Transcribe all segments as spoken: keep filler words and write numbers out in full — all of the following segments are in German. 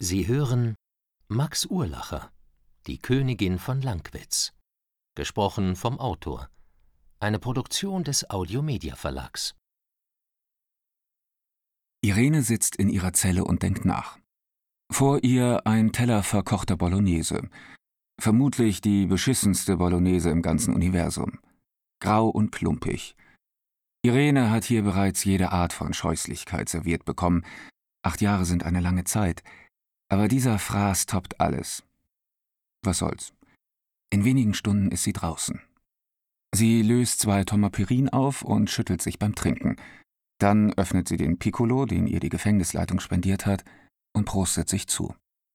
Sie hören Max Urlacher, die Königin von Lankwitz, gesprochen vom Autor, eine Produktion des Audiomedia Verlags. Irene sitzt in ihrer Zelle und denkt nach. Vor ihr ein Teller verkochter Bolognese. Vermutlich die beschissenste Bolognese im ganzen Universum. Grau und klumpig. Irene hat hier bereits jede Art von Scheußlichkeit serviert bekommen. Acht Jahre sind eine lange Zeit. Aber dieser Fraß toppt alles. Was soll's? In wenigen Stunden ist sie draußen. Sie löst zwei Tomapyrin auf und schüttelt sich beim Trinken. Dann öffnet sie den Piccolo, den ihr die Gefängnisleitung spendiert hat, und prostet sich zu.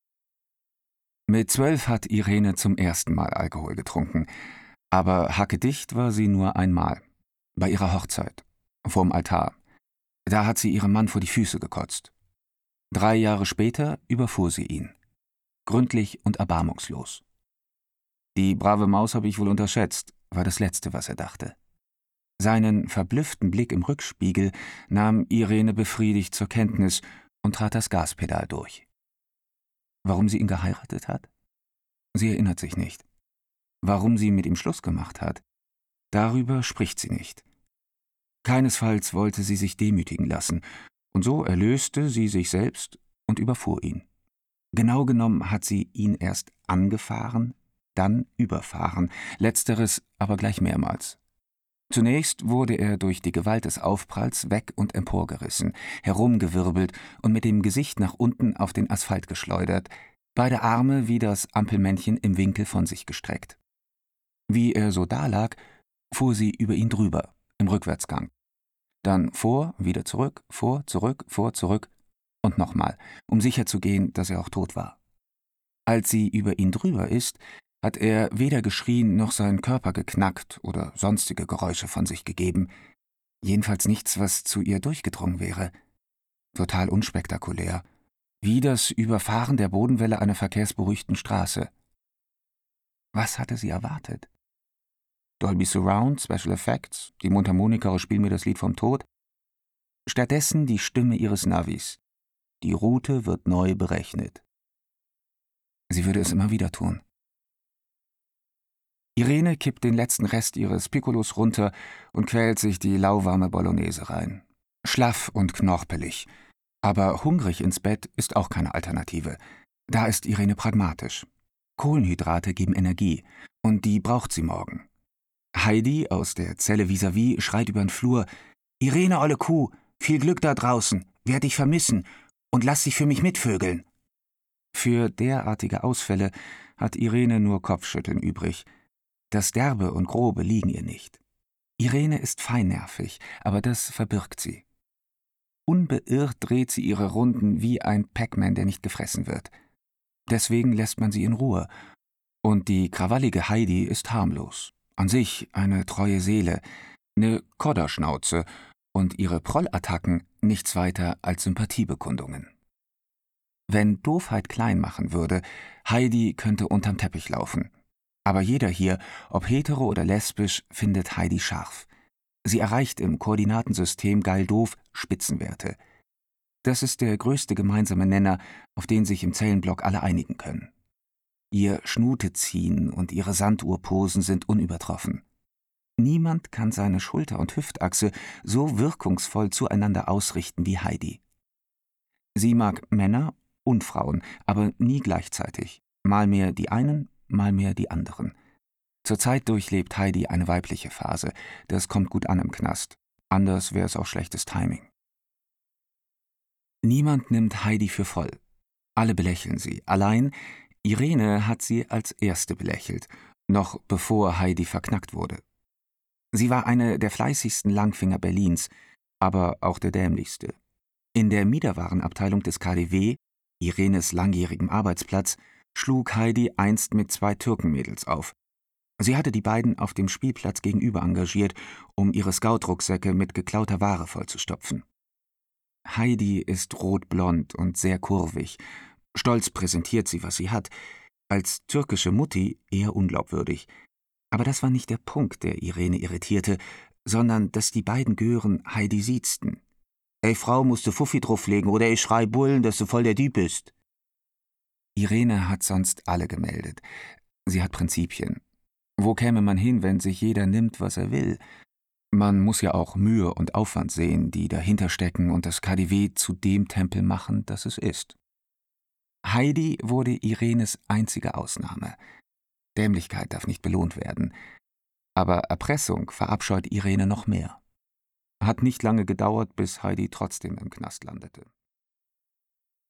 Mit zwölf hat Irene zum ersten Mal Alkohol getrunken. Aber hackedicht war sie nur einmal. Bei ihrer Hochzeit. Vorm Altar. Da hat sie ihrem Mann vor die Füße gekotzt. Drei Jahre später überfuhr sie ihn. Gründlich und erbarmungslos. Die brave Maus habe ich wohl unterschätzt, war das Letzte, was er dachte. Seinen verblüfften Blick im Rückspiegel nahm Irene befriedigt zur Kenntnis und trat das Gaspedal durch. Warum sie ihn geheiratet hat? Sie erinnert sich nicht. Warum sie mit ihm Schluss gemacht hat? Darüber spricht sie nicht. Keinesfalls wollte sie sich demütigen lassen, und so erlöste sie sich selbst und überfuhr ihn. Genau genommen hat sie ihn erst angefahren, dann überfahren, letzteres aber gleich mehrmals. Zunächst wurde er durch die Gewalt des Aufpralls weg und emporgerissen, herumgewirbelt und mit dem Gesicht nach unten auf den Asphalt geschleudert, beide Arme wie das Ampelmännchen im Winkel von sich gestreckt. Wie er so dalag, fuhr sie über ihn drüber, im Rückwärtsgang. Dann vor, wieder zurück, vor, zurück, vor, zurück und nochmal, um sicherzugehen, dass er auch tot war. Als sie über ihn drüber ist, hat er weder geschrien noch seinen Körper geknackt oder sonstige Geräusche von sich gegeben, jedenfalls nichts, was zu ihr durchgedrungen wäre. Total unspektakulär, wie das Überfahren der Bodenwelle einer verkehrsberuhigten Straße. Was hatte sie erwartet? Dolby Surround, Special Effects, die Mundharmonikere spielen mir das Lied vom Tod. Stattdessen die Stimme ihres Navis. Die Route wird neu berechnet. Sie würde es immer wieder tun. Irene kippt den letzten Rest ihres Piccolos runter und quält sich die lauwarme Bolognese rein. Schlaff und knorpelig. Aber hungrig ins Bett ist auch keine Alternative. Da ist Irene pragmatisch. Kohlenhydrate geben Energie, und die braucht sie morgen. Heidi aus der Zelle vis-à-vis schreit übern Flur: »Irene, olle Kuh, viel Glück da draußen, werd dich vermissen, und lass dich für mich mitvögeln.« Für derartige Ausfälle hat Irene nur Kopfschütteln übrig. Das Derbe und Grobe liegen ihr nicht. Irene ist feinnervig, aber das verbirgt sie. Unbeirrt dreht sie ihre Runden wie ein Pac-Man, der nicht gefressen wird. Deswegen lässt man sie in Ruhe. Und die krawallige Heidi ist harmlos. An sich eine treue Seele, eine Kodderschnauze und ihre Prollattacken nichts weiter als Sympathiebekundungen. Wenn Doofheit klein machen würde, Heidi könnte unterm Teppich laufen. Aber jeder hier, ob hetero oder lesbisch, findet Heidi scharf. Sie erreicht im Koordinatensystem geil-doof Spitzenwerte. Das ist der größte gemeinsame Nenner, auf den sich im Zellenblock alle einigen können. Ihr Schnuteziehen und ihre Sanduhrposen sind unübertroffen. Niemand kann seine Schulter- und Hüftachse so wirkungsvoll zueinander ausrichten wie Heidi. Sie mag Männer und Frauen, aber nie gleichzeitig. Mal mehr die einen, mal mehr die anderen. Zurzeit durchlebt Heidi eine weibliche Phase. Das kommt gut an im Knast. Anders wäre es auch schlechtes Timing. Niemand nimmt Heidi für voll. Alle belächeln sie. Allein Irene hat sie als erste belächelt, noch bevor Heidi verknackt wurde. Sie war eine der fleißigsten Langfinger Berlins, aber auch der dämlichste. In der Miederwarenabteilung des K D W, Irenes langjährigem Arbeitsplatz, schlug Heidi einst mit zwei Türkenmädels auf. Sie hatte die beiden auf dem Spielplatz gegenüber engagiert, um ihre Scout-Rucksäcke mit geklauter Ware vollzustopfen. Heidi ist rotblond und sehr kurvig. Stolz präsentiert sie, was sie hat. Als türkische Mutti eher unglaubwürdig. Aber das war nicht der Punkt, der Irene irritierte, sondern dass die beiden Gören Heidi siezten. »Ey Frau, musst du Fuffi drauflegen oder ich schrei Bullen, dass du voll der Dieb bist.« Irene hat sonst alle gemeldet. Sie hat Prinzipien. Wo käme man hin, wenn sich jeder nimmt, was er will? Man muss ja auch Mühe und Aufwand sehen, die dahinter stecken und das K D W zu dem Tempel machen, das es ist. Heidi wurde Irenes einzige Ausnahme. Dämlichkeit darf nicht belohnt werden. Aber Erpressung verabscheut Irene noch mehr. Hat nicht lange gedauert, bis Heidi trotzdem im Knast landete.